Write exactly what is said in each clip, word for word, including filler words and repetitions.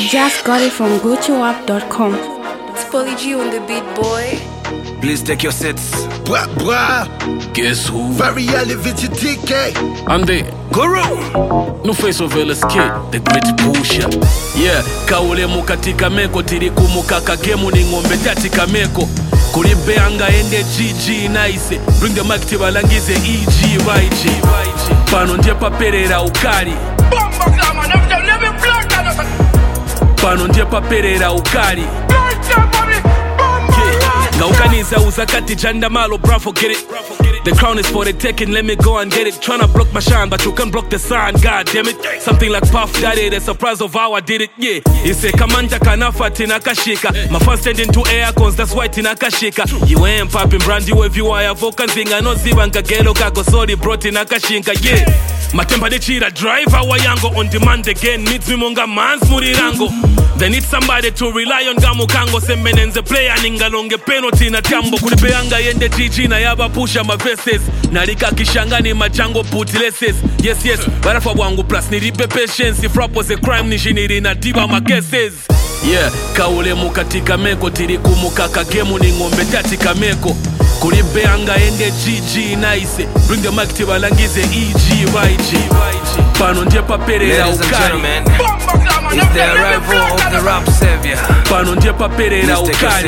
Just got it from GucciWap dot com. It's Polly G on the beat, boy. Please take your seats. Blah, blah. Guess who? Very elevated T K. I'm the Guru. No face of L S K, the great pusher. Yeah, kaule mukatika meko tiri kumukaka gemu ni ngombe tatika meko. Kuribeanga ende G G nice. Bring the mic to balangize E G Y G. Pano ndiye paperera ukari. Pano ndiye paperera ukari. Gaukaniza uzakati janda malo, bro, forget it. The crown is for the taking, let me go and get it. Tryna block my shine, but you can't block the sun, god damn it. Something like Puff Daddy, the surprise of how I did it, yeah. He say, Kamanja kanafa tinakashika. My fans stand into air cons, that's why tinakashika. You ain't popping brand, you if you are a vocal singer. No zibanka gelo kako, sorry bro, tinakashinka, yeah. Matempa de chira, driver wayango on demand again. Meets me monga mans murirango. They need somebody to rely on gamu kango. Semenenze player ningalonge penalty na tambo. Kulipeanga yende G G na yaba pusha ma verses. Narika kishangani machango putileses. Yes yes, barafa wangu plus niripe patience. If rap was a crime nishiniri na tiba ma cases. Yeah, kaule mukatika meko tiri kumukaka gemu ni ngombe tatika meko. Kuribeanga ende G G nice. Bring the mic to balangize E G Y G. Pano ndiye paperera ukari. It's the arrival of the rap savior. Pano ndiye paperera ukari.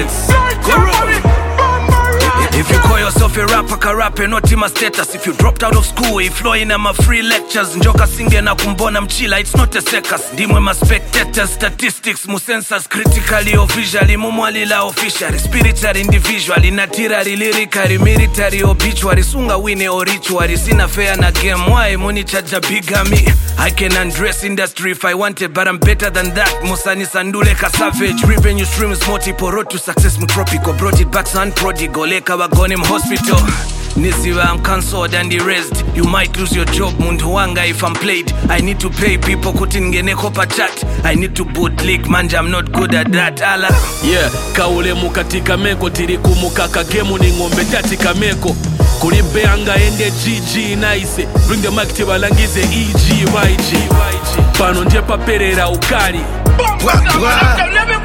If you call yourself a rapper, ka rap not in my status. If you dropped out of school, if flowing in my free lectures. Njoka singe na kumbona mchila, it's not a circus. Dimwe ma spectators, statistics, musensors. Critically or visually, mumwalila officially. Spiritually, individually, naturally, lyrically, military, obituary. Sunga wine or rituary. Sina fair na game, why money charge a bigamy? I can undress industry if I wanted, but I'm better than that. Musani Sandule ka savage. Revenue streams multiple, road to success mutropico. Brought it back son prodigal, leka gone him hospital. Nisiwa, I'm cancelled and erased. You might lose your job, Munduwanga, if I'm played. I need to pay people, kutingene kopa chat. I need to bootleg, manja, I'm not good at that, ala. Yeah, kaule mukatika meko tiri kumukaka gemu ni ngombe tatika meko. Kuribeanga ende G G nice. Bring the mic to balangize E G Y G. Pano ndiye paperera ukari. Blah, blah.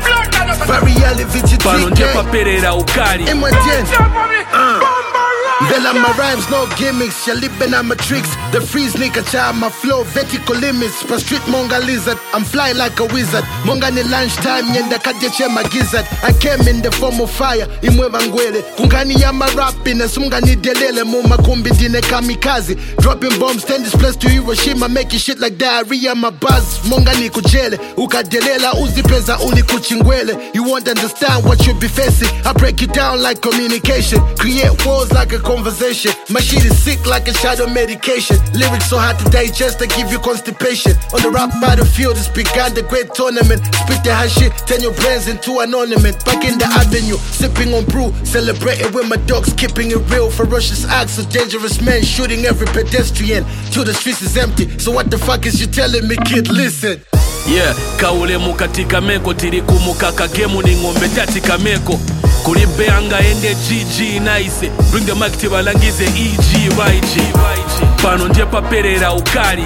Very elevated Pano T ndiye K. paperera ukari. In my den. Uh. Vela my rhymes, no gimmicks. Ya lippin' on my tricks. The freeze nigga child, my flow, vertical limits. Per street monga lizard, I'm flying like a wizard. Monga ni lunchtime, yenda kajeche my gizzard. I came in the form of fire, imwe mangwele. Kungani ya my rapping, and sunga ni delele. Muma kumbi dine kamikaze. Dropping bombs, ten this place to Hiroshima. Making shit like diarrhea, my buzz. Monga ni kujele. Ukadelela, uzipeza uli kuchingwele. You won't understand what you be facing. I break it down like communication. Create walls like a conversation. My shit is sick like a shadow medication. Lyrics so hard to digest, they give you constipation. On the rap battlefield, it's begun the great tournament. Spit the hot shit, turn your brains into an ornament. Back in the avenue, sipping on brew, celebrating with my dogs, keeping it real. Ferocious acts of dangerous men, shooting every pedestrian till the streets is empty. So what the fuck is you telling me, kid? Listen. Yeah, kaule mukatika meko tiri kumukaka gemu ni ngombe tatika meko. Kuribeanga ende G G nice. Bring the mic to balangize E G Y G. Pano ndiye paperera ukari.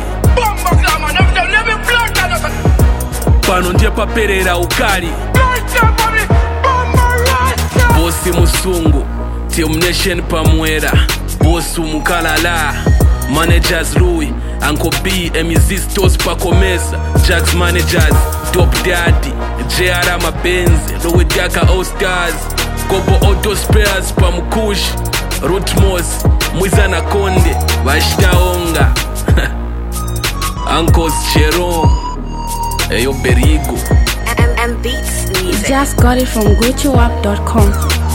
Pano ndiye paperera ukari. Bosi musungu, Team Nation pamwera. Bosu mukalala. Managers Louis, Uncle B, Emizistos Pakomesa, Jax Managers, Top Daddy, J R Mabenzi, Lowedaka All Stars, Kobo Auto Spares, Pamukush, Rootmos, Mwizana Konde, Vashtaonga, Uncles Cheron, Eyo Berigo. M M Beats Music. Just got it from GucciWap dot com.